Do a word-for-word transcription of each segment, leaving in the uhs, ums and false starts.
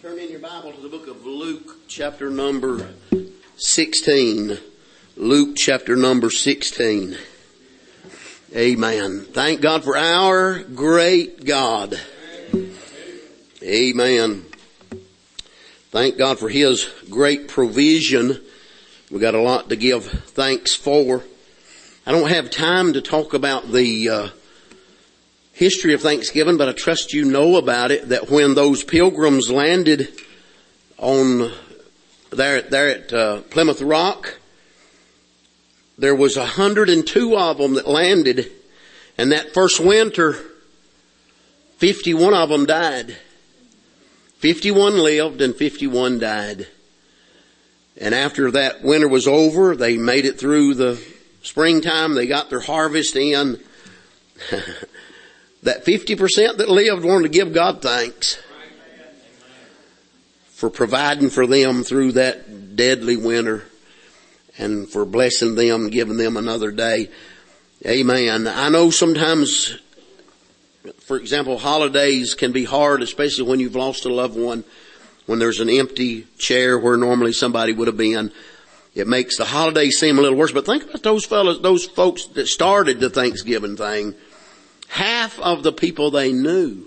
Turn in your Bible to the book of Luke, chapter number sixteen. Luke, chapter number sixteen. Amen. Thank God for our great God. Amen. Thank God for His great provision. We got a lot to give thanks for. I don't have time to talk about the uh, history of Thanksgiving, but I trust you know about it, that when those pilgrims landed on there, there at uh, Plymouth Rock, there was a hundred and two of them that landed, and that first winter, fifty-one of them died. fifty-one lived and fifty-one died. And after that winter was over, they made it through the springtime, they got their harvest in. That fifty percent that lived wanted to give God thanks for providing for them through that deadly winter and for blessing them, giving them another day. Amen. I know sometimes, for example, holidays can be hard, especially when you've lost a loved one, when there's an empty chair where normally somebody would have been. It makes the holiday seem a little worse. But think about those fellas, those folks that started the Thanksgiving thing. Half of the people they knew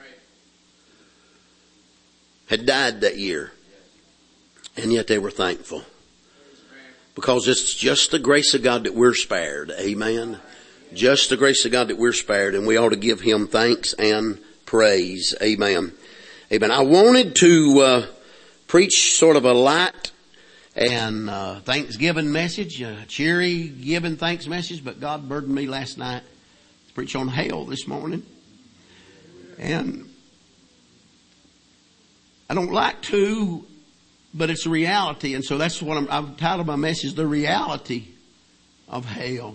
had died that year. And yet they were thankful. Because it's just the grace of God that we're spared. Amen. Just the grace of God that we're spared. And we ought to give Him thanks and praise. Amen. Amen. I wanted to uh, preach sort of a light and uh, Thanksgiving message, a cheery giving thanks message, but God burdened me last night to preach on hell this morning. And I don't like to, but it's a reality, and so that's what I'm, I've titled my message, The Reality of Hell.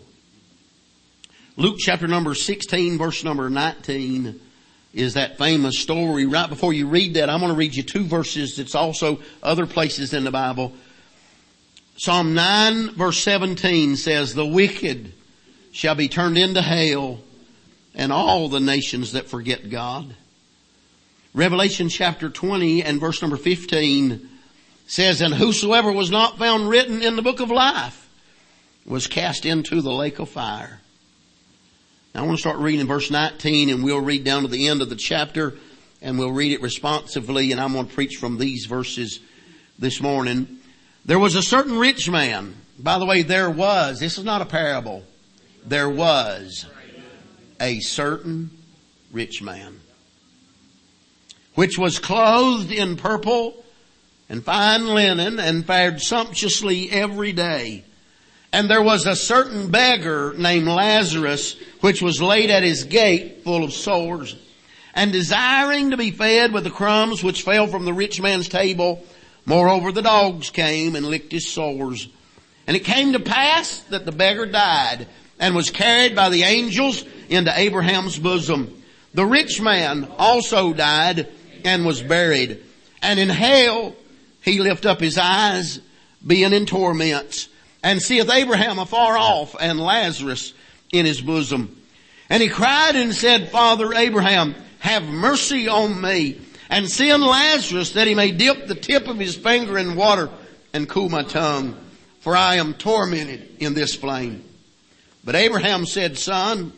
Luke chapter number sixteen, verse number nineteen is that famous story. Right before you read that, I'm going to read you two verses. It's also other places in the Bible. Psalm nine verse seventeen says, the wicked shall be turned into hell, and all the nations that forget God. Revelation chapter twenty and verse number fifteen says, and whosoever was not found written in the book of life was cast into the lake of fire. Now I want to start reading verse nineteen, and we'll read down to the end of the chapter, and we'll read it responsively, and I'm going to preach from these verses this morning. There was a certain rich man. By the way, there was, this is not a parable. There was a certain rich man, which was clothed in purple and fine linen, and fared sumptuously every day. And there was a certain beggar named Lazarus, which was laid at his gate full of sores, and desiring to be fed with the crumbs which fell from the rich man's table. Moreover, the dogs came and licked his sores. And it came to pass that the beggar died and was carried by the angels into Abraham's bosom. The rich man also died and was buried. And in hell he lift up his eyes, being in torments, and seeth Abraham afar off and Lazarus in his bosom. And he cried and said, Father Abraham, have mercy on me, and send Lazarus that he may dip the tip of his finger in water and cool my tongue, for I am tormented in this flame. But Abraham said, Son,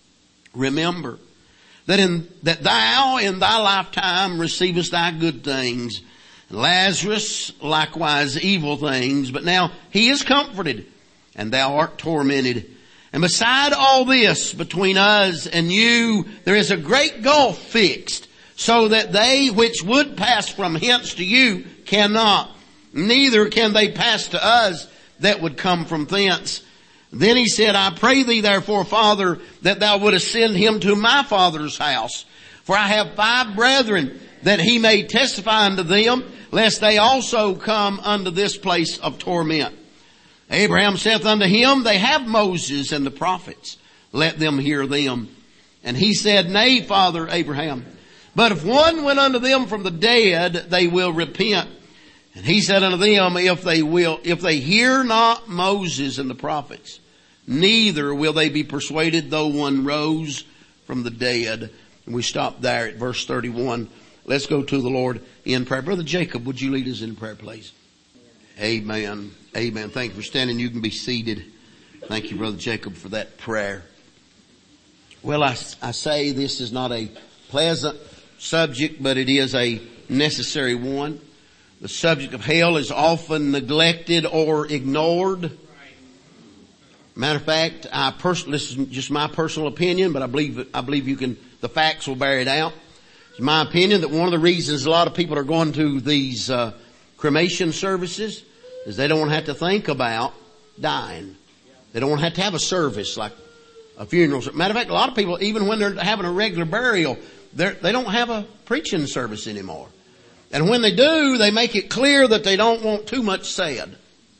remember that in, that thou in thy lifetime receivest thy good things, and Lazarus likewise evil things, but now he is comforted, and thou art tormented. And beside all this, between us and you, there is a great gulf fixed, so that they which would pass from hence to you cannot, neither can they pass to us that would come from thence. Then he said, I pray thee therefore, Father, that thou wouldest send him to my father's house. For I have five brethren, that he may testify unto them, lest they also come unto this place of torment. Abraham saith unto him, they have Moses and the prophets. Let them hear them. And he said, Nay, Father Abraham, but if one went unto them from the dead, they will repent. And he said unto them, if they will, if they hear not Moses and the prophets, neither will they be persuaded though one rose from the dead. And we stop there at verse thirty-one Let's go to the Lord in prayer. Brother Jacob, would you lead us in prayer, please? Amen. Amen. Thank you for standing. You can be seated. Thank you, Brother Jacob, for that prayer. Well, I, I say this is not a pleasant subject, but it is a necessary one. The subject of hell is often neglected or ignored. Matter of fact, I personally, this is just my personal opinion, but I believe, I believe you can, the facts will bear it out. It's my opinion that one of the reasons a lot of people are going to these, uh, cremation services is they don't have to think about dying. They don't have to have a service like a funeral. Matter of fact, a lot of people, even when they're having a regular burial, they're, they don't have a preaching service anymore. And when they do, they make it clear that they don't want too much said.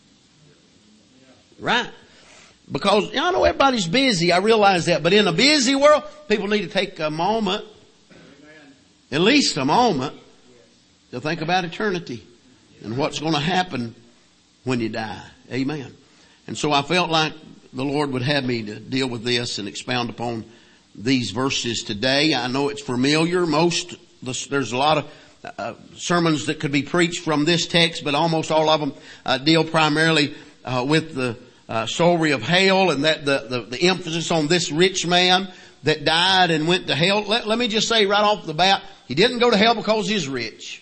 Right? Because, you know, I know everybody's busy, I realize that, but in a busy world, people need to take a moment, at least a moment, to think about eternity and what's going to happen when you die. Amen. And so I felt like the Lord would have me to deal with this and expound upon these verses today. I know it's familiar. Most, there's a lot of uh, sermons that could be preached from this text, but almost all of them uh, deal primarily uh, with the Uh, story of hell, and that the, the, the emphasis on this rich man that died and went to hell. Let, let me just say right off the bat, he didn't go to hell because he's rich.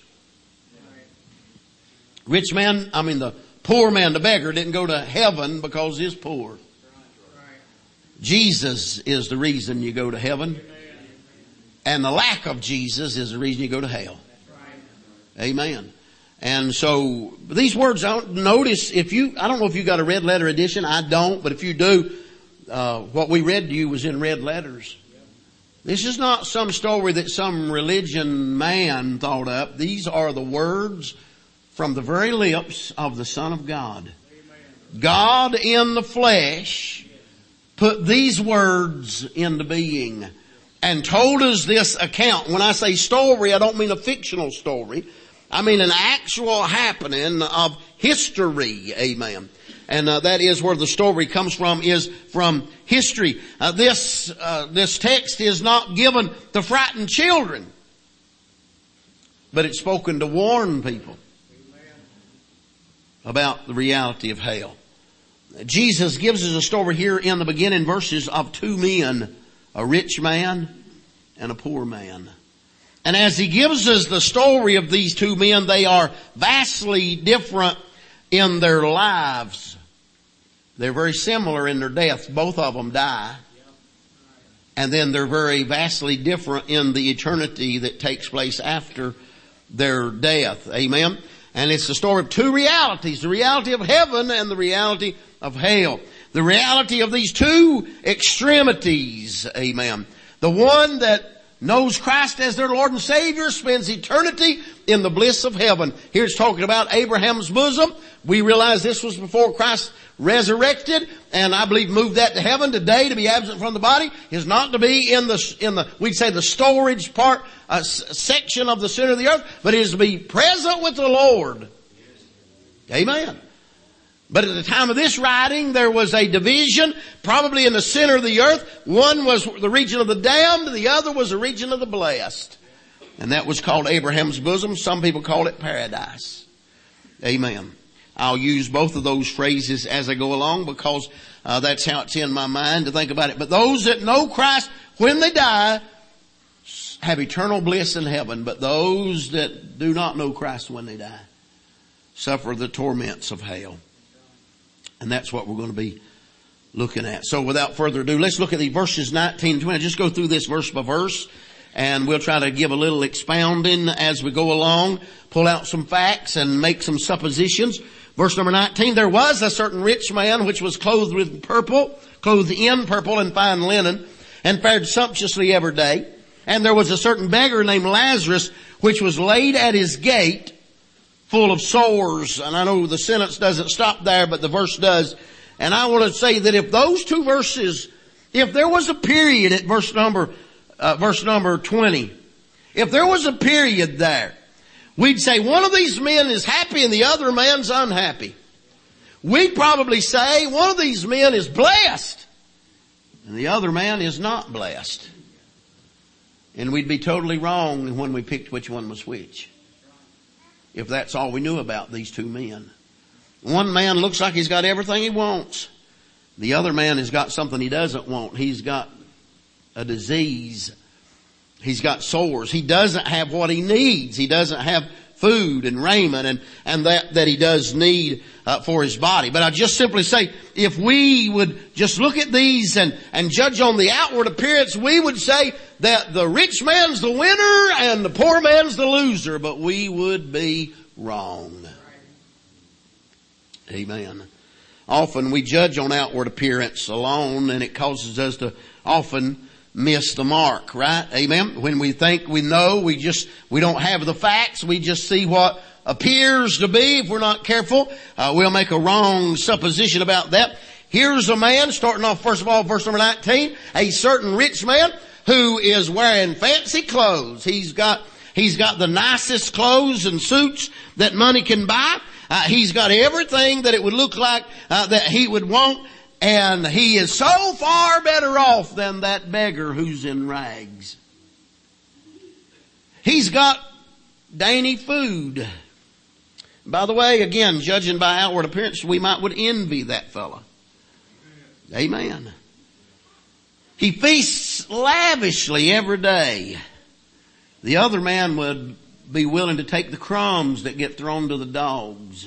Rich man, I mean the poor man, the beggar, didn't go to heaven because he's poor. Jesus is the reason you go to heaven. And the lack of Jesus is the reason you go to hell. Amen. And so these words, I don't notice if you, I don't know if you got a red letter edition. I don't, but if you do, uh, what we read to you was in red letters. This is not some story that some religion man thought up. These are the words from the very lips of the Son of God. God in the flesh put these words into being and told us this account. When I say story, I don't mean a fictional story. I mean an actual happening of history. Amen. And uh, that is where the story comes from, is from history. Uh, this, uh, this text is not given to frighten children, but it's spoken to warn people about the reality of hell. Jesus gives us a story here in the beginning verses of two men, a rich man and a poor man. And as he gives us the story of these two men, they are vastly different in their lives. They're very similar in their death. Both of them die. And then they're very vastly different in the eternity that takes place after their death. Amen. And it's the story of two realities, the reality of heaven and the reality of hell. The reality of these two extremities. Amen. The one that knows Christ as their Lord and Savior spends eternity in the bliss of heaven. Here it's talking about Abraham's bosom. We realize this was before Christ resurrected, and I believe moved that to heaven. Today, to be absent from the body is not to be in the, in the, we'd say the storage part, uh, section of the center of the earth, but it is to be present with the Lord. Amen. But at the time of this writing, there was a division, probably in the center of the earth. One was the region of the damned, the other was the region of the blessed. And that was called Abraham's bosom. Some people call it paradise. Amen. I'll use both of those phrases as I go along because uh, that's how it's in my mind to think about it. But those that know Christ when they die have eternal bliss in heaven. But those that do not know Christ when they die suffer the torments of hell. And that's what we're going to be looking at. So without further ado, let's look at the verses nineteen and twenty. Just go through this verse by verse, and we'll try to give a little expounding as we go along, pull out some facts and make some suppositions. Verse number nineteen, there was a certain rich man which was clothed with purple, clothed in purple and fine linen, and fared sumptuously every day. And there was a certain beggar named Lazarus which was laid at his gate, full of sores. And I know the sentence doesn't stop there, but the verse does. And I want to say that if those two verses, if there was a period at verse number, uh, verse number twenty, if there was a period there, we'd say one of these men is happy and the other man's unhappy. We'd probably say one of these men is blessed and the other man is not blessed. And we'd be totally wrong when we picked which one was which, if that's all we knew about these two men. One man looks like he's got everything he wants. The other man has got something he doesn't want. He's got a disease. He's got sores. He doesn't have what he needs. He doesn't have food and raiment and, and that, that he does need uh, for his body. But I just simply say, if we would just look at these and, and judge on the outward appearance, we would say that the rich man's the winner and the poor man's the loser. But we would be wrong. Amen. Often we judge on outward appearance alone, and it causes us to often miss the mark, right? Amen. When we think we know, we just, we don't have the facts. We just see what appears to be. If we're not careful, uh, we'll make a wrong supposition about that. Here's a man, starting off first of all, verse number nineteen, a certain rich man who is wearing fancy clothes. He's got, he's got the nicest clothes and suits that money can buy. Uh, he's got everything that it would look like, uh, that he would want. And he is so far better off than that beggar who's in rags. He's got dainty food. By the way, again, judging by outward appearance, we might would envy that fella. Amen. He feasts lavishly every day. The other man would be willing to take the crumbs that get thrown to the dogs.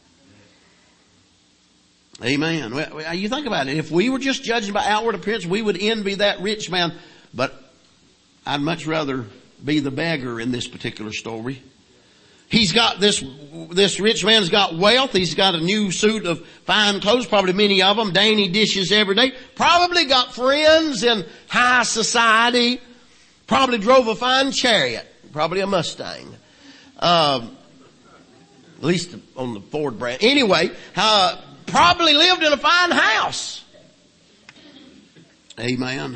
Amen. Well, you think about it. If we were just judging by outward appearance, we would envy that rich man. But I'd much rather be the beggar in this particular story. He's got this, this rich man's got wealth. He's got a new suit of fine clothes, probably many of them, dainty dishes every day. Probably got friends in high society. Probably drove a fine chariot. Probably a Mustang. Um, at least on the Ford brand. Anyway, uh, probably lived in a fine house. Amen.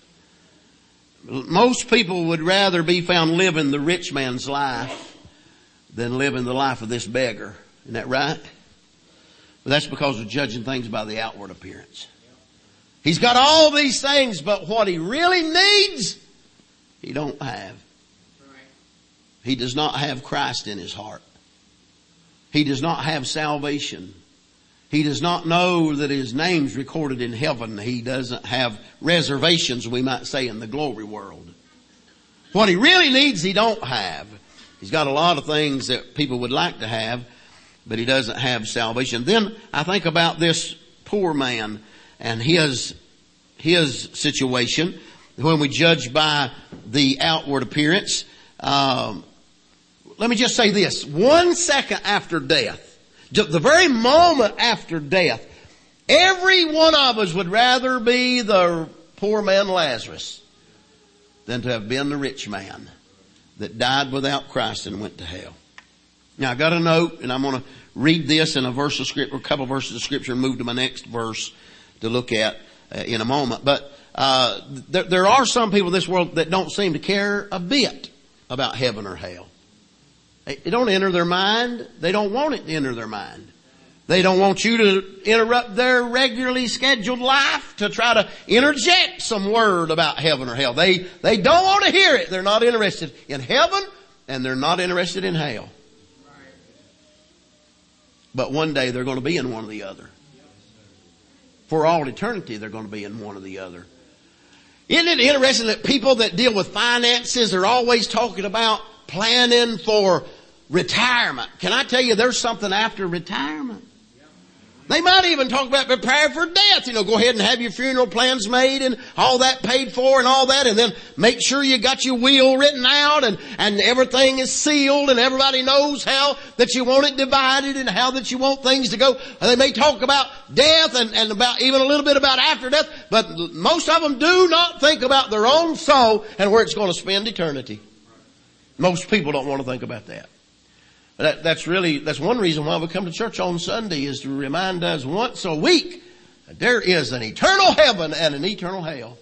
Most people would rather be found living the rich man's life than living the life of this beggar. Isn't that right? But that's because of judging things by the outward appearance. He's got all these things, but what he really needs, he don't have. He does not have Christ in his heart. He does not have salvation. He does not know that his name's recorded in heaven. He doesn't have reservations, we might say, in the glory world. What he really needs, he don't have. He's got a lot of things that people would like to have, but he doesn't have salvation. Then I think about this poor man and his, his situation when we judge by the outward appearance. Um, let me just say this. One second after death, the very moment after death, every one of us would rather be the poor man Lazarus than to have been the rich man that died without Christ and went to hell. Now I got a note, and I'm going to read this in a verse of scripture, a couple of verses of scripture, and move to my next verse to look at uh, in a moment. But uh, there, there are some people in this world that don't seem to care a bit about heaven or hell. It don't enter their mind. They don't want it to enter their mind. They don't want you to interrupt their regularly scheduled life to try to interject some word about heaven or hell. They, they don't want to hear it. They're not interested in heaven and they're not interested in hell. But one day they're going to be in one or the other. For all eternity they're going to be in one or the other. Isn't it interesting that people that deal with finances are always talking about planning for retirement? Can I tell you there's something after retirement? They might even talk about prepare for death. You know, go ahead and have your funeral plans made and all that paid for and all that, and then make sure you got your will written out and, and everything is sealed and everybody knows how that you want it divided and how that you want things to go. They may talk about death and, and about even a little bit about after death, but most of them do not think about their own soul and where it's going to spend eternity. Most people don't want to think about that. That, that's really, that's one reason why we come to church on Sunday, is to remind us once a week that there is an eternal heaven and an eternal hell.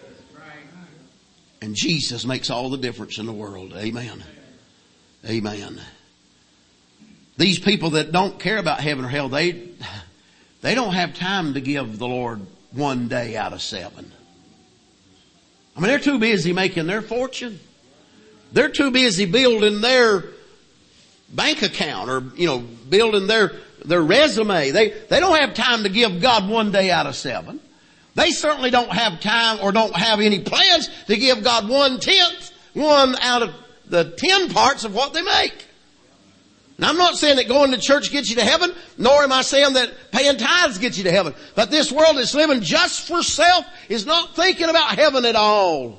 And Jesus makes all the difference in the world. Amen. Amen. These people that don't care about heaven or hell, they, they don't have time to give the Lord one day out of seven. I mean, they're too busy making their fortune. They're too busy building their bank account or, you know, building their, their resume. They, they don't have time to give God one day out of seven. They certainly don't have time or don't have any plans to give God one tenth, one out of the ten parts of what they make. And I'm not saying that going to church gets you to heaven, nor am I saying that paying tithes gets you to heaven. But this world that's living just for self is not thinking about heaven at all.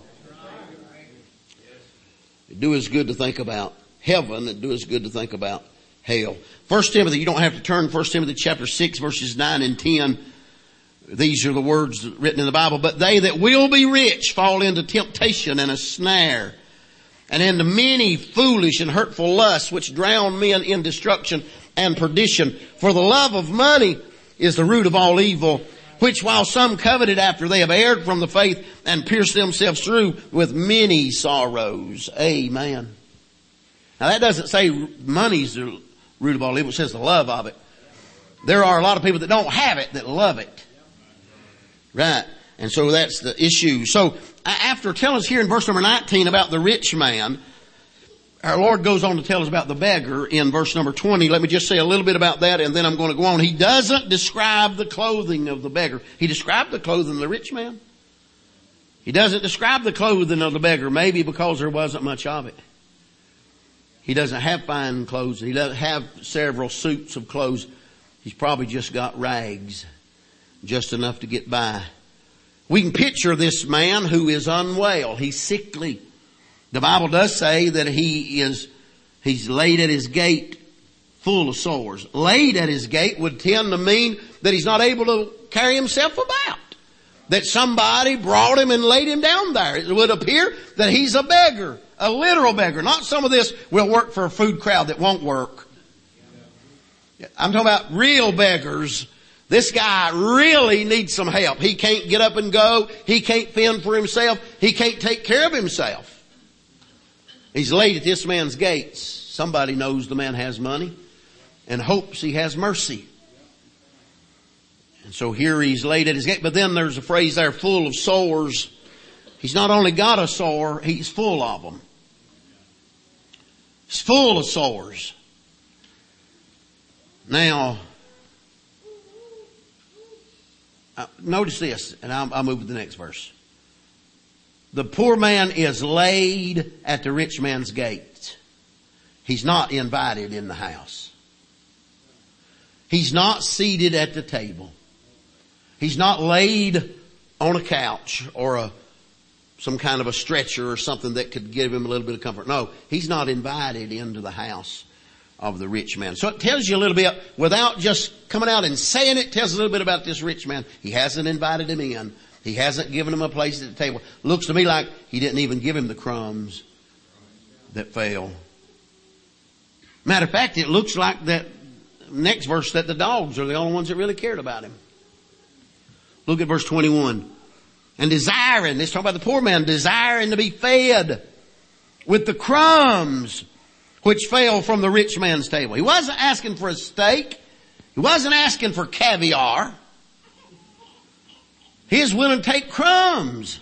It do us good to think about heaven. It do us good to think about hell. First Timothy, you don't have to turn. First Timothy chapter six verses nine and ten. These are the words written in the Bible. But they that will be rich fall into temptation and a snare, and into many foolish and hurtful lusts, which drown men in destruction and perdition. For the love of money is the root of all evil, which while some coveted after, they have erred from the faith and pierced themselves through with many sorrows. Amen. Now that doesn't say money's the root of all evil. It says the love of it. There are a lot of people that don't have it that love it. Right. And so that's the issue. So after telling us here in verse number nineteen about the rich man, our Lord goes on to tell us about the beggar in verse number twenty. Let me just say a little bit about that and then I'm going to go on. He doesn't describe the clothing of the beggar. He described the clothing of the rich man. He doesn't describe the clothing of the beggar, maybe because there wasn't much of it. He doesn't have fine clothes. He doesn't have several suits of clothes. He's probably just got rags, just enough to get by. We can picture this man who is unwell. He's sickly. The Bible does say that he is, he's laid at his gate full of sores. Laid at his gate would tend to mean that he's not able to carry himself about. That somebody brought him and laid him down there. It would appear that he's a beggar, a literal beggar. Not some of this will work for a food crowd that won't work. I'm talking about real beggars. This guy really needs some help. He can't get up and go. He can't fend for himself. He can't take care of himself. He's laid at this man's gates. Somebody knows the man has money and hopes he has mercy. And so here he's laid at his gate. But then there's a phrase there, full of sores. He's not only got a sore, he's full of them. He's full of sores. Now, Uh, notice this, and I'll, I'll move to the next verse. The poor man is laid at the rich man's gate. He's not invited in the house. He's not seated at the table. He's not laid on a couch or a some kind of a stretcher or something that could give him a little bit of comfort. No, he's not invited into the house of the rich man. So it tells you a little bit, without just coming out and saying it, tells a little bit about this rich man. He hasn't invited him in. He hasn't given him a place at the table. Looks to me like he didn't even give him the crumbs that fell. Matter of fact, it looks like that next verse that the dogs are the only ones that really cared about him. Look at verse twenty-one. And desiring, let's talk about the poor man, desiring to be fed with the crumbs which fell from the rich man's table. He wasn't asking for a steak. He wasn't asking for caviar. He was willing to take crumbs.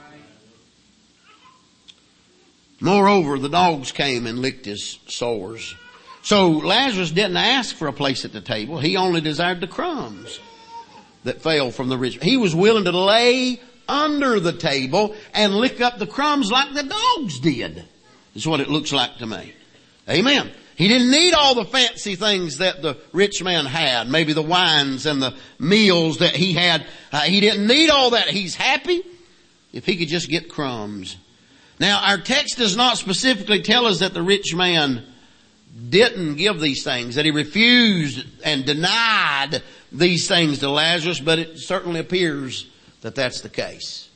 Moreover, the dogs came and licked his sores. So Lazarus didn't ask for a place at the table. He only desired the crumbs that fell from the rich. He was willing to lay under the table and lick up the crumbs like the dogs did. That's what it looks like to me. Amen. He didn't need all the fancy things that the rich man had. Maybe the wines and the meals that he had. Uh, he didn't need all that. He's happy if he could just get crumbs. Now, our text does not specifically tell us that the rich man didn't give these things, that he refused and denied these things to Lazarus, but it certainly appears that that's the case.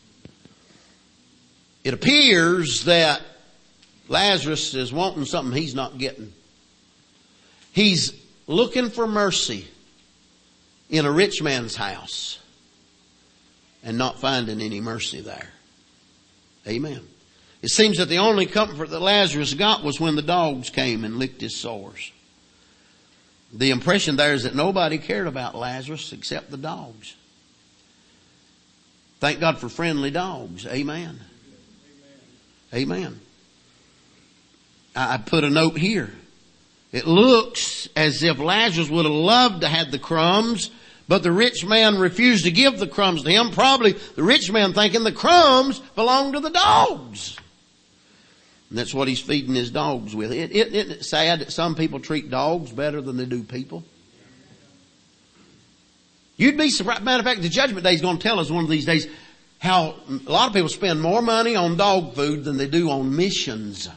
It appears that Lazarus is wanting something he's not getting. He's looking for mercy in a rich man's house and not finding any mercy there. Amen. It seems that the only comfort that Lazarus got was when the dogs came and licked his sores. The impression there is that nobody cared about Lazarus except the dogs. Thank God for friendly dogs. Amen. Amen. I put a note here. It looks as if Lazarus would have loved to have the crumbs, but the rich man refused to give the crumbs to him. Probably the rich man thinking the crumbs belong to the dogs. And that's what he's feeding his dogs with. It, it, isn't it sad that some people treat dogs better than they do people? You'd be surprised. Matter of fact, the judgment day is going to tell us one of these days how a lot of people spend more money on dog food than they do on missions.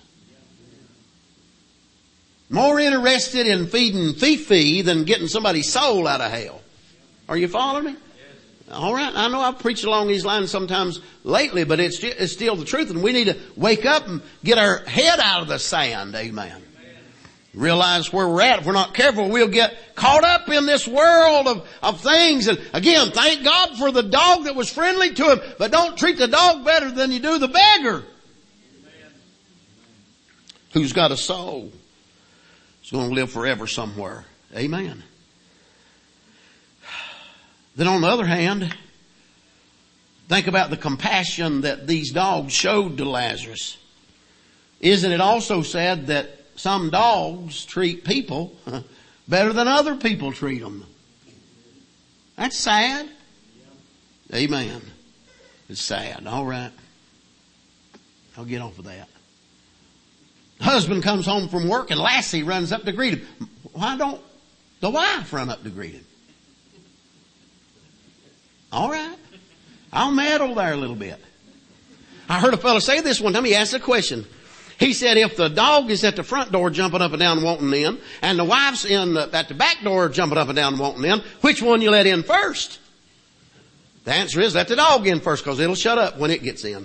More interested in feeding Fifi than getting somebody's soul out of hell. Are you following me? Yes. All right. I know I've preached along these lines sometimes lately, but it's, it's still the truth, and we need to wake up and get our head out of the sand. Amen. Amen. Realize where we're at. If we're not careful, we'll get caught up in this world of, of things. And again, thank God for the dog that was friendly to him, but don't treat the dog better than you do the beggar. Amen. Who's got a soul. He's going to live forever somewhere. Amen. Then on the other hand, think about the compassion that these dogs showed to Lazarus. Isn't it also said that some dogs treat people better than other people treat them? That's sad. Amen. It's sad. All right. I'll get off of that. Husband comes home from work and Lassie runs up to greet him. Why don't the wife run up to greet him? All right. I'll meddle there a little bit. I heard a fellow say this one time. He asked a question. He said, if the dog is at the front door jumping up and down and wanting in, and the wife's in the, at the back door jumping up and down and wanting in, which one you let in first? The answer is let the dog in first, because it'll shut up when it gets in.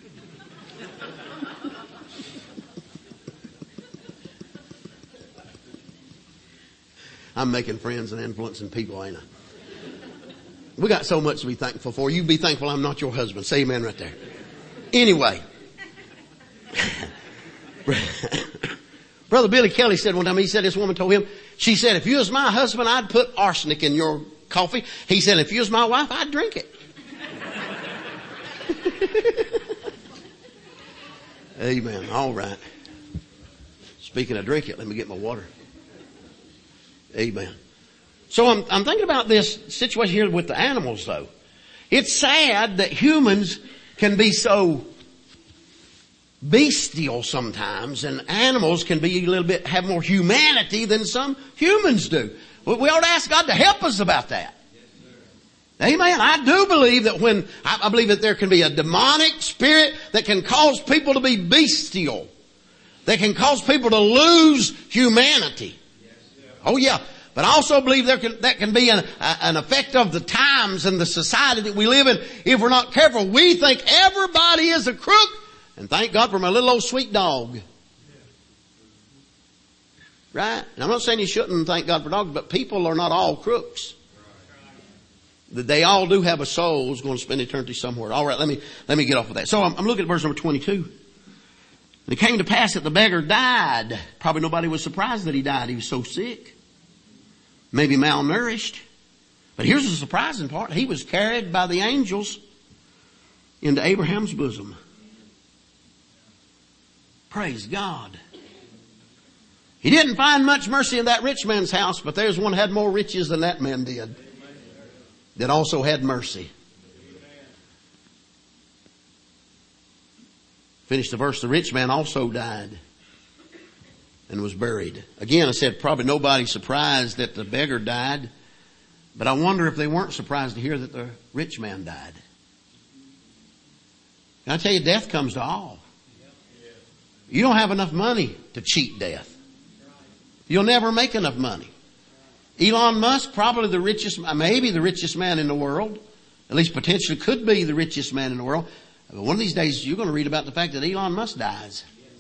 I'm making friends and influencing people, ain't I? We got so much to be thankful for. You be thankful I'm not your husband. Say amen right there. Anyway. Brother Billy Kelly said one time, he said this woman told him, she said, if you was my husband, I'd put arsenic in your coffee. He said, if you was my wife, I'd drink it. Amen. All right. Speaking of drink it, let me get my water. Amen. So I'm, I'm thinking about this situation here with the animals though. It's sad that humans can be so bestial sometimes, and animals can be a little bit, have more humanity than some humans do. We ought to ask God to help us about that. Yes, amen. I do believe that when, I, I believe that there can be a demonic spirit that can cause people to be bestial. That can cause people to lose humanity. Oh yeah. But I also believe there can, that can be an, a, an effect of the times and the society that we live in. If we're not careful, we think everybody is a crook. And thank God for my little old sweet dog. Right? And I'm not saying you shouldn't thank God for dogs, but people are not all crooks. They all do have a soul who's going to spend eternity somewhere. All right, let me, let me get off of that. So I'm, I'm looking at verse number twenty-two. And it came to pass that the beggar died. Probably nobody was surprised that he died. He was so sick. Maybe malnourished. But here's the surprising part. He was carried by the angels into Abraham's bosom. Praise God. He didn't find much mercy in that rich man's house, but there's one had more riches than that man did. That also had mercy. Finish the verse. The rich man also died and was buried. Again, I said probably nobody's surprised that the beggar died, but I wonder if they weren't surprised to hear that the rich man died. Can I tell you, death comes to all. You don't have enough money to cheat death. You'll never make enough money. Elon Musk, probably the richest, maybe the richest man in the world, at least potentially could be the richest man in the world. But one of these days you're going to read about the fact that Elon Musk dies.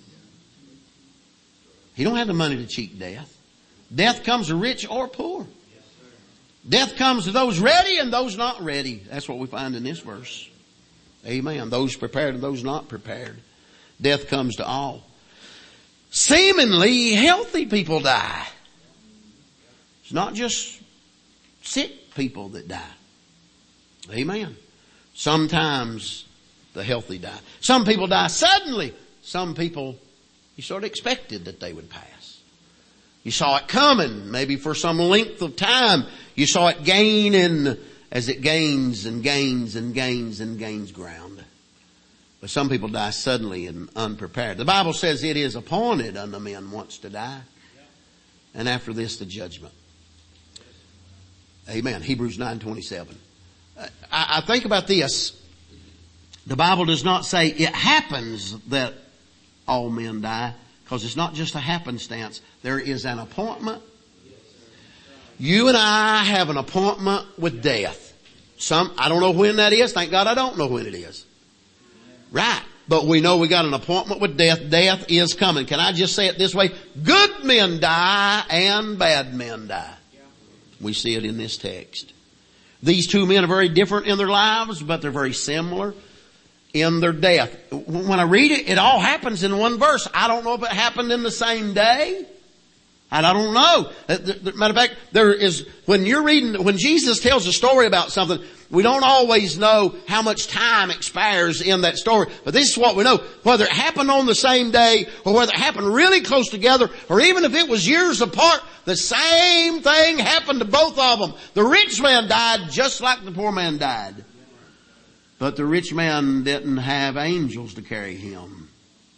He don't have the money to cheat death. Death comes to rich or poor. Death comes to those ready and those not ready. That's what we find in this verse. Amen. Those prepared and those not prepared. Death comes to all. Seemingly healthy people die. It's not just sick people that die. Amen. Sometimes the healthy die. Some people die suddenly. Some people, you sort of expected that they would pass. You saw it coming, maybe for some length of time. You saw it gain in, as it gains and gains and gains and gains ground. But some people die suddenly and unprepared. The Bible says it is appointed unto men once to die. And after this, the judgment. Amen. Hebrews nine twenty-seven. I, I think about this. The Bible does not say it happens that all men die, because it's not just a happenstance. There is an appointment. You and I have an appointment with death. Some, I don't know when that is. Thank God I don't know when it is. Right. But we know we got an appointment with death. Death is coming. Can I just say it this way? Good men die and bad men die. We see it in this text. These two men are very different in their lives, but they're very similar in their death. When I read it, it all happens in one verse. I don't know if it happened in the same day. And I don't know. Matter of fact, there is, when you're reading, when Jesus tells a story about something, we don't always know how much time expires in that story. But this is what we know. Whether it happened on the same day, or whether it happened really close together, or even if it was years apart, the same thing happened to both of them. The rich man died just like the poor man died. But the rich man didn't have angels to carry him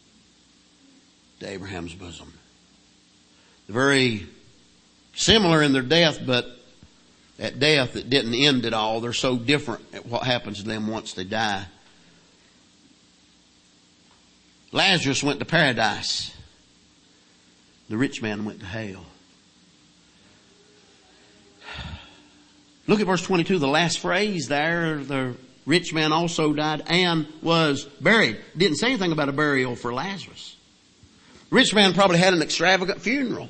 to Abraham's bosom. Very similar in their death, but at death it didn't end at all. They're so different at what happens to them once they die. Lazarus went to paradise. The rich man went to hell. Look at verse twenty-two, the last phrase there. The rich man also died and was buried. Didn't say anything about a burial for Lazarus. The rich man probably had an extravagant funeral.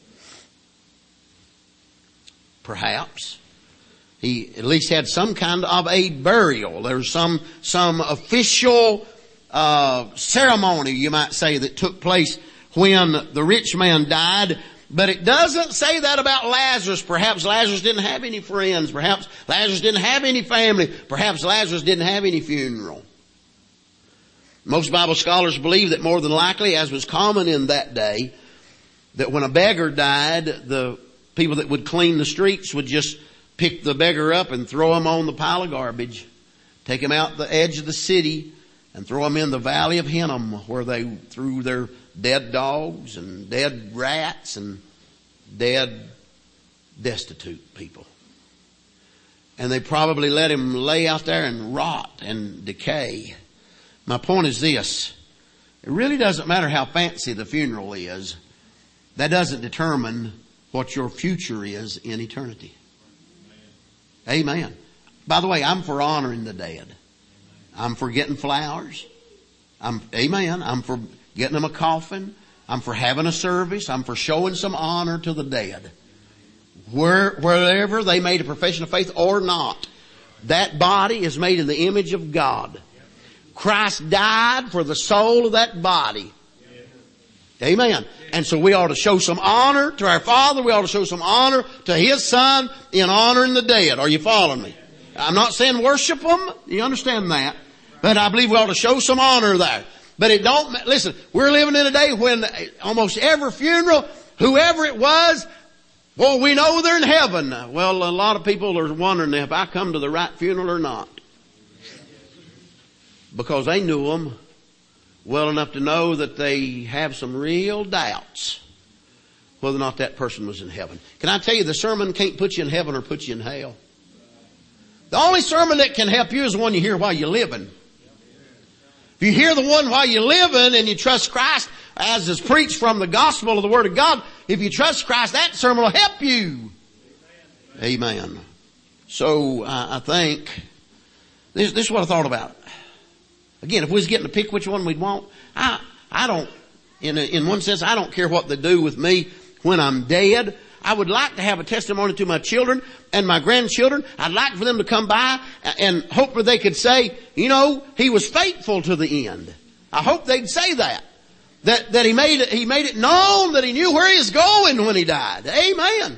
Perhaps. He at least had some kind of a burial. There's some, some official, uh, ceremony, you might say, that took place when the rich man died. But it doesn't say that about Lazarus. Perhaps Lazarus didn't have any friends. Perhaps Lazarus didn't have any family. Perhaps Lazarus didn't have any funeral. Most Bible scholars believe that more than likely, as was common in that day, that when a beggar died, the people that would clean the streets would just pick the beggar up and throw him on the pile of garbage, take him out the edge of the city, and throw him in the valley of Hinnom, where they threw their dead dogs and dead rats and dead destitute people. And they probably let him lay out there and rot and decay. My point is this. It really doesn't matter how fancy the funeral is. That doesn't determine what your future is in eternity. Amen. By the way, I'm for honoring the dead. I'm for getting flowers. I'm, amen. I'm for getting them a coffin. I'm for having a service. I'm for showing some honor to the dead. Where, wherever they made a profession of faith or not, that body is made in the image of God. Christ died for the soul of that body. Amen. And so we ought to show some honor to our Father. We ought to show some honor to His Son in honoring the dead. Are you following me? I'm not saying worship them. You understand that? But I believe we ought to show some honor there. But it don't, listen, we're living in a day when almost every funeral, whoever it was, well, we know they're in heaven. Well, a lot of people are wondering if I come to the right funeral or not. Because they knew them well enough to know that they have some real doubts whether or not that person was in heaven. Can I tell you, the sermon can't put you in heaven or put you in hell. The only sermon that can help you is the one you hear while you're living. If you hear the one while you're living and you trust Christ, as is preached from the gospel of the Word of God, if you trust Christ, that sermon will help you. Amen. So uh, I think this, this is what I thought about it. Again, if we was getting to pick which one we'd want, I, I don't, in, a, in one sense, I don't care what they do with me when I'm dead. I would like to have a testimony to my children and my grandchildren. I'd like for them to come by and hopefully they could say, you know, he was faithful to the end. I hope they'd say that. That, that he made it, he made it known that he knew where he was going when he died. Amen.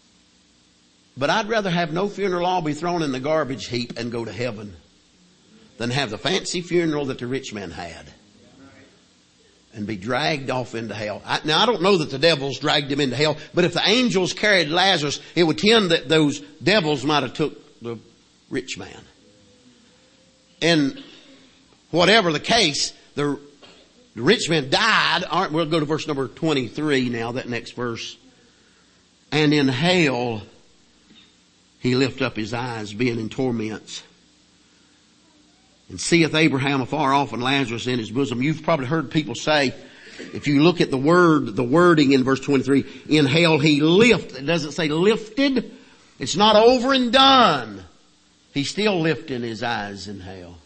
But I'd rather have no funeral, all be thrown in the garbage heap and go to heaven, than have the fancy funeral that the rich man had and be dragged off into hell. I, now I don't know that the devils dragged him into hell, but if the angels carried Lazarus, it would tend that those devils might have took the rich man. And whatever the case, the, the rich man died. All right, we'll go to verse number twenty-three now, that next verse. And in hell he lift up his eyes, being in torments, and seeth Abraham afar off and Lazarus in his bosom. You've probably heard people say, if you look at the word, the wording in verse twenty-three, in hell he lift. It doesn't say lifted. It's not over and done. He's still lifting his eyes in hell.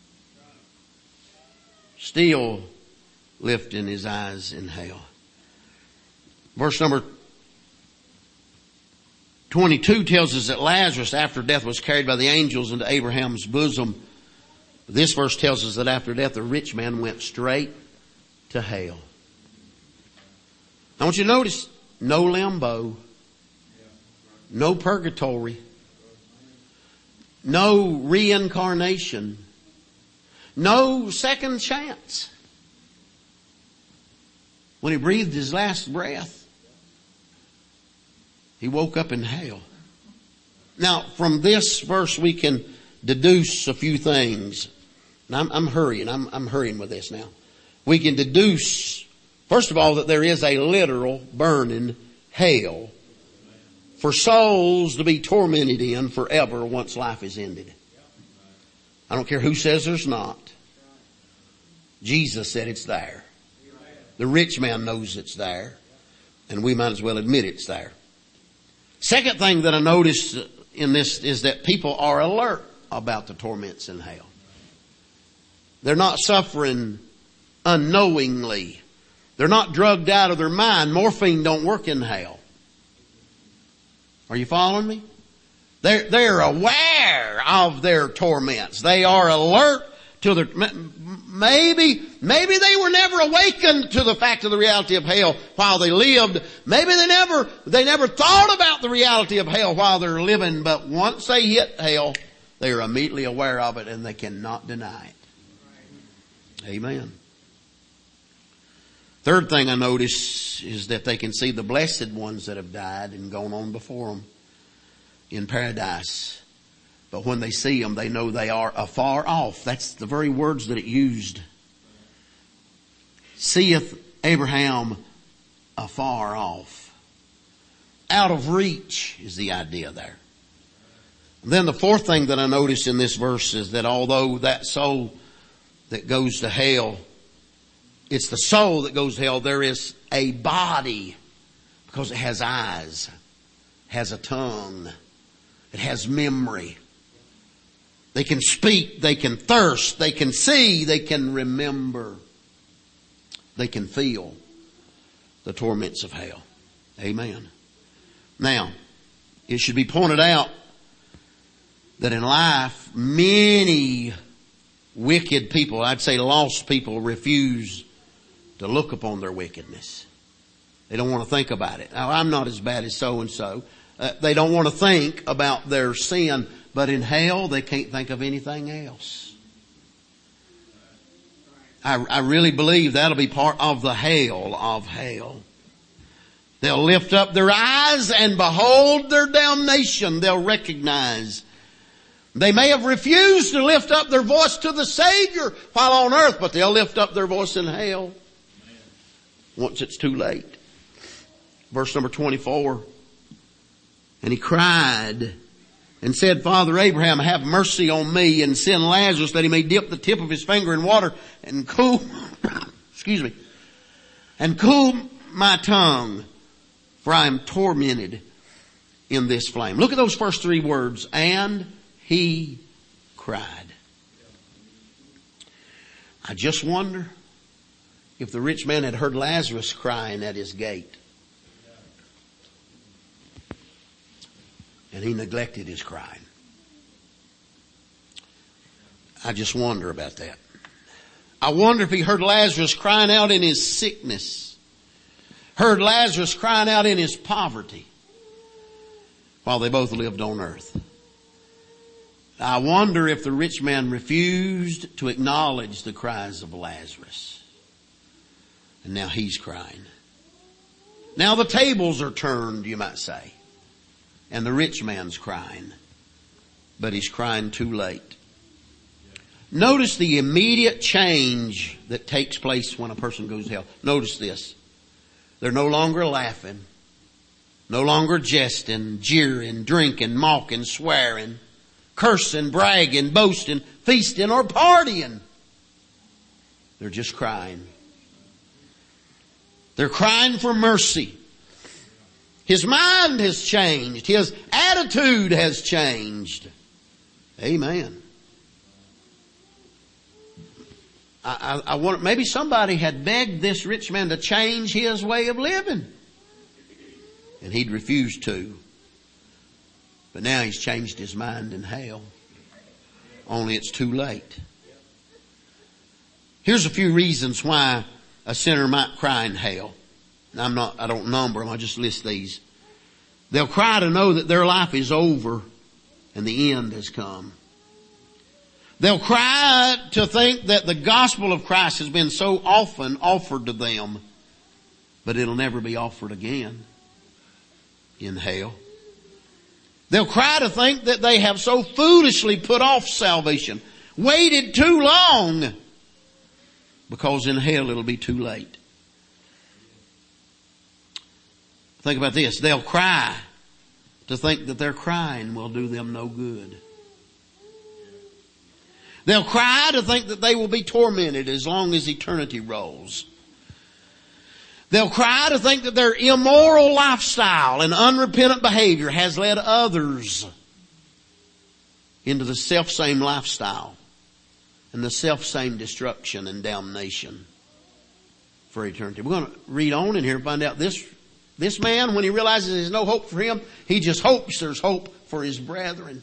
Still lifting his eyes in hell. Verse number twenty-two tells us that Lazarus after death was carried by the angels into Abraham's bosom. This verse tells us that after death the rich man went straight to hell. I want you to notice, no limbo, no purgatory, no reincarnation, no second chance. When he breathed his last breath, he woke up in hell. Now, from this verse we can deduce a few things. And I'm, I'm hurrying. I'm, I'm hurrying with this now. We can deduce, first of all, that there is a literal burning hell for souls to be tormented in forever once life is ended. I don't care who says there's not. Jesus said it's there. The rich man knows it's there. And we might as well admit it's there. Second thing that I noticed in this is that people are alert about the torments in hell. They're not suffering unknowingly. They're not drugged out of their mind. Morphine don't work in hell. Are you following me? They're, they're aware of their torments. They are alert to their, maybe, maybe they were never awakened to the fact of the reality of hell while they lived. Maybe they never, they never thought about the reality of hell while they're living, but once they hit hell, they are immediately aware of it and they cannot deny it. Amen. Third thing I notice is that they can see the blessed ones that have died and gone on before them in paradise. But when they see them, they know they are afar off. That's the very words that it used. Seeth Abraham afar off. Out of reach is the idea there. And then the fourth thing that I notice in this verse is that although that soul that goes to hell, it's the soul that goes to hell, there is a body because it has eyes, has a tongue, it has memory. They can speak, they can thirst, they can see, they can remember. They can feel the torments of hell. Amen. Now, it should be pointed out that in life, many wicked people, I'd say lost people, refuse to look upon their wickedness. They don't want to think about it. Now, I'm not as bad as so-and-so. Uh, they don't want to think about their sin, but in hell, they can't think of anything else. I, I really believe that'll be part of the hell of hell. They'll lift up their eyes and behold their damnation. They'll recognize. They may have refused to lift up their voice to the Savior while on earth, but they'll lift up their voice in hell once it's too late. Verse number twenty-four. And he cried and said, Father Abraham, have mercy on me and send Lazarus that he may dip the tip of his finger in water and cool, excuse me, and cool my tongue, for I am tormented in this flame. Look at those first three words. And he cried. I just wonder if the rich man had heard Lazarus crying at his gate. And he neglected his crying. I just wonder about that. I wonder if he heard Lazarus crying out in his sickness. Heard Lazarus crying out in his poverty while they both lived on earth. I wonder if the rich man refused to acknowledge the cries of Lazarus. And now he's crying. Now the tables are turned, you might say. And the rich man's crying. But he's crying too late. Notice the immediate change that takes place when a person goes to hell. Notice this. They're no longer laughing. No longer jesting, jeering, drinking, mocking, swearing, cursing, bragging, boasting, feasting, or partying. They're just crying. They're crying for mercy. His mind has changed. His attitude has changed. Amen. I, I, I want, maybe somebody had begged this rich man to change his way of living. And he'd refused to. But now he's changed his mind in hell. Only it's too late. Here's a few reasons why a sinner might cry in hell. Now, I'm not, I don't number them, I just list these. They'll cry to know that their life is over and the end has come. They'll cry to think that the gospel of Christ has been so often offered to them, but it'll never be offered again in hell. They'll cry to think that they have so foolishly put off salvation, waited too long, because in hell it'll be too late. Think about this. They'll cry to think that their crying will do them no good. They'll cry to think that they will be tormented as long as eternity rolls. They'll cry to think that their immoral lifestyle and unrepentant behavior has led others into the self-same lifestyle and the self-same destruction and damnation for eternity. We're going to read on in here and find out this, this man, when he realizes there's no hope for him, he just hopes there's hope for his brethren.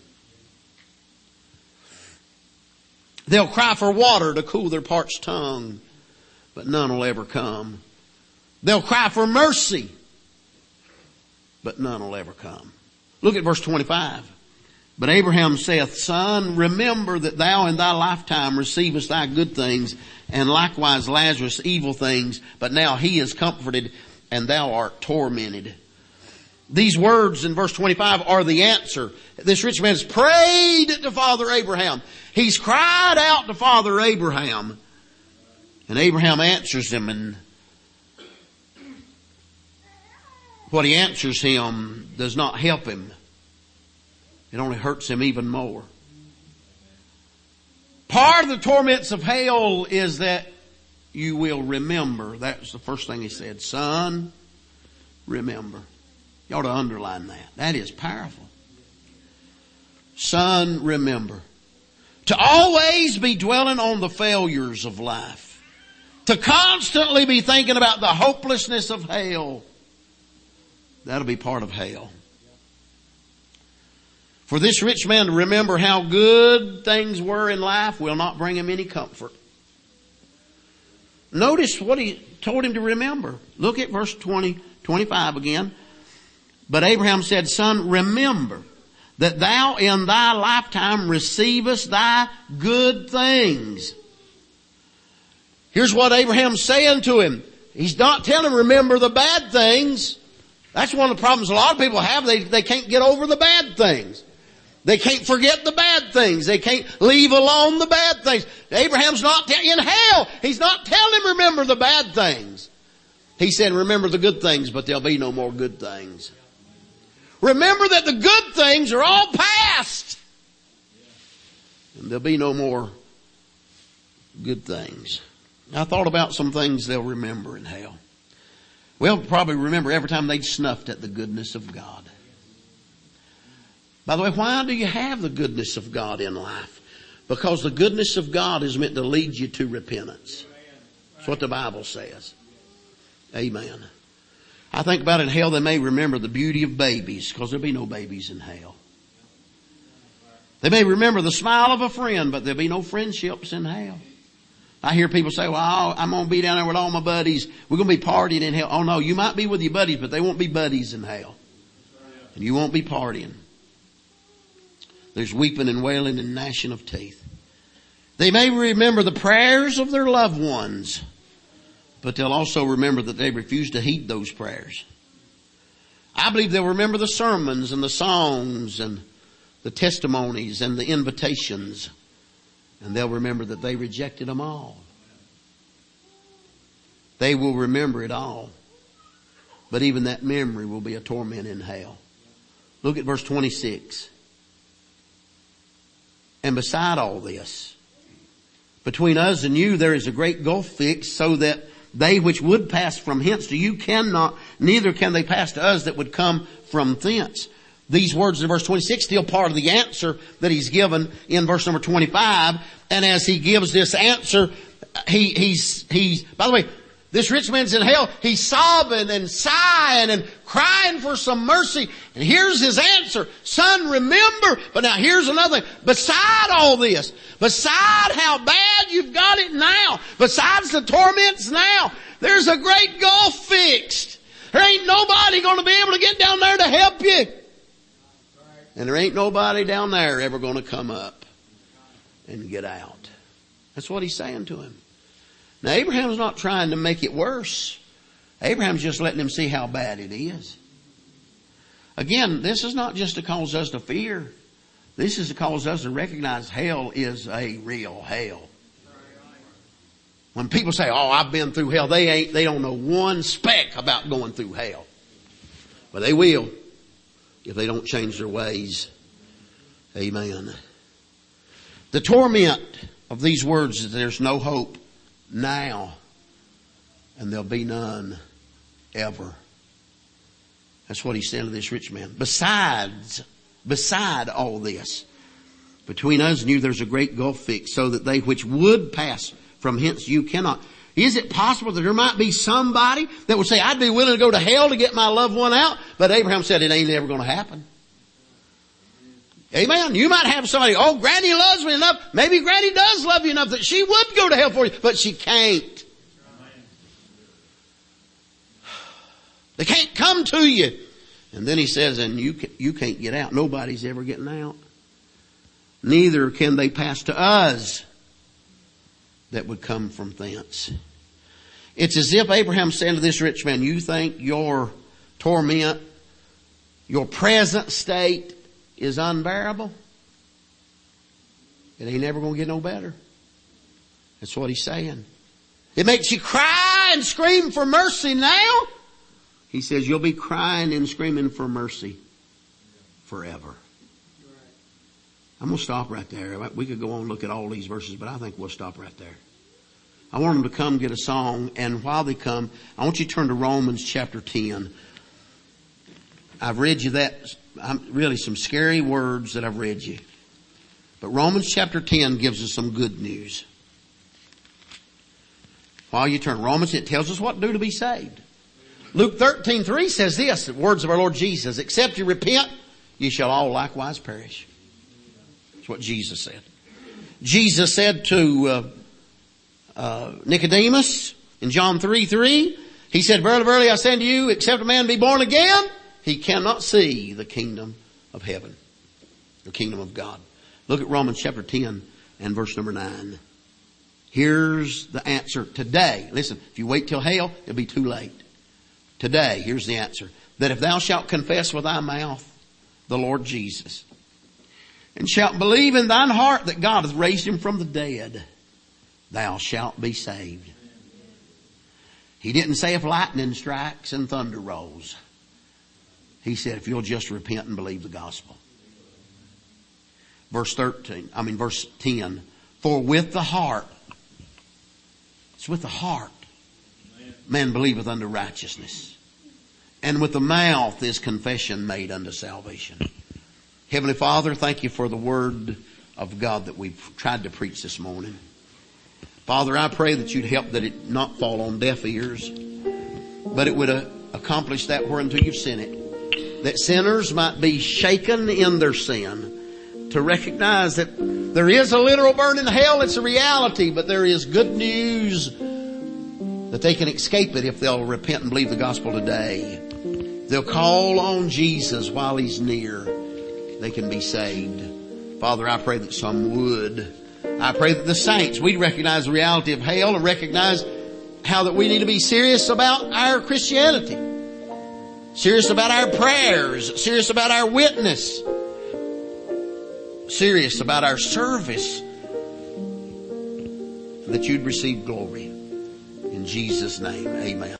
They'll cry for water to cool their parched tongue, but none will ever come. They'll cry for mercy, but none will ever come. Look at verse twenty-five. But Abraham saith, Son, remember that thou in thy lifetime receivest thy good things, and likewise Lazarus evil things, but now he is comforted, and thou art tormented. These words in verse twenty-five are the answer. This rich man has prayed to Father Abraham. He's cried out to Father Abraham. And Abraham answers him, and what he answers him does not help him. It only hurts him even more. Part of the torments of hell is that you will remember. That's the first thing he said. Son, remember. You ought to underline that. That is powerful. Son, remember. To always be dwelling on the failures of life. To constantly be thinking about the hopelessness of hell. That'll be part of hell. For this rich man to remember how good things were in life will not bring him any comfort. Notice what he told him to remember. Look at verse twenty, twenty-five again. But Abraham said, Son, remember that thou in thy lifetime receivest thy good things. Here's what Abraham's saying to him. He's not telling him, remember the bad things. That's one of the problems a lot of people have. They, they can't get over the bad things. They can't forget the bad things. They can't leave alone the bad things. Abraham's not te- in hell. He's not telling him remember the bad things. He said remember the good things, but there'll be no more good things. Remember that the good things are all past. And there'll be no more good things. I thought about some things they'll remember in hell. Well, probably remember every time they snuffed at the goodness of God. By the way, why do you have the goodness of God in life? Because the goodness of God is meant to lead you to repentance. That's what the Bible says. Amen. I think about in hell they may remember the beauty of babies, because there'll be no babies in hell. They may remember the smile of a friend, but there'll be no friendships in hell. I hear people say, well, I'm going to be down there with all my buddies. We're going to be partying in hell. Oh no, you might be with your buddies, but they won't be buddies in hell. And you won't be partying. There's weeping and wailing and gnashing of teeth. They may remember the prayers of their loved ones, but they'll also remember that they refused to heed those prayers. I believe they'll remember the sermons and the songs and the testimonies and the invitations, and they'll remember that they rejected them all. They will remember it all. But even that memory will be a torment in hell. Look at verse twenty-six. And beside all this, between us and you there is a great gulf fixed, so that they which would pass from hence to you cannot, neither can they pass to us that would come from thence. These words in verse twenty-six still part of the answer that he's given in verse number twenty-five. And as he gives this answer, he, he's, he's, by the way, this rich man's in hell. He's sobbing and sighing and crying for some mercy. And here's his answer. Son, remember. But now here's another thing. Beside all this, beside how bad you've got it now, besides the torments now, there's a great gulf fixed. There ain't nobody going to be able to get down there to help you. And there ain't nobody down there ever going to come up and get out. That's what he's saying to him. Now Abraham's not trying to make it worse. Abraham's just letting him see how bad it is. Again, this is not just to cause us to fear. This is to cause us to recognize hell is a real hell. When people say, oh, I've been through hell, they ain't, they don't know one speck about going through hell. But they will if they don't change their ways. Amen. The torment of these words is there's no hope now, and there'll be none ever. That's what he's saying to this rich man. Besides, beside all this, between us and you there's a great gulf fixed, so that they which would pass from hence you cannot. Is it possible that there might be somebody that would say, I'd be willing to go to hell to get my loved one out? But Abraham said it ain't ever going to happen. Amen. You might have somebody, oh, Granny loves me enough. Maybe Granny does love you enough that she would go to hell for you, but she can't. They can't come to you. And then he says, and you you can't get out. Nobody's ever getting out. Neither can they pass to us that would come from thence. It's as if Abraham said to this rich man, you think your torment, your present state is unbearable? It ain't never going to get no better. That's what he's saying. It makes you cry and scream for mercy now. He says you'll be crying and screaming for mercy forever. I'm going to stop right there. We could go on and look at all these verses, but I think we'll stop right there. I want them to come get a song, and while they come, I want you to turn to Romans chapter ten. I've read you that, really some scary words that I've read you. But Romans chapter ten gives us some good news. While you turn, Romans, it tells us what to do to be saved. Luke thirteen three says this, the words of our Lord Jesus, except you repent, ye shall all likewise perish. That's what Jesus said. Jesus said to uh, uh, Nicodemus in John three three, he said, verily, verily, I say unto you, except a man be born again, he cannot see the kingdom of heaven, the kingdom of God. Look at Romans chapter ten and verse number nine. Here's the answer today. Listen, if you wait till hell, it'll be too late. Today, here's the answer. That if thou shalt confess with thy mouth the Lord Jesus, and shalt believe in thine heart that God hath raised him from the dead, thou shalt be saved. He didn't say if lightning strikes and thunder rolls. He said if you'll just repent and believe the gospel. Verse thirteen, I mean verse ten. For with the heart, it's with the heart, man believeth unto righteousness, and with the mouth is confession made unto salvation. Heavenly Father, thank you for the word of God that we've tried to preach this morning. Father, I pray that you'd help that it not fall on deaf ears, but it would uh, accomplish that whereunto you've sent it. That sinners might be shaken in their sin to recognize that there is a literal burning hell. It's a reality, but there is good news that they can escape it if they'll repent and believe the gospel today. They'll call on Jesus while he's near. They can be saved. Father, I pray that some would. I pray that the saints, we'd recognize the reality of hell and recognize how that we need to be serious about our Christianity. Serious about our prayers. Serious about our witness. Serious about our service. That you'd receive glory. In Jesus' name, amen.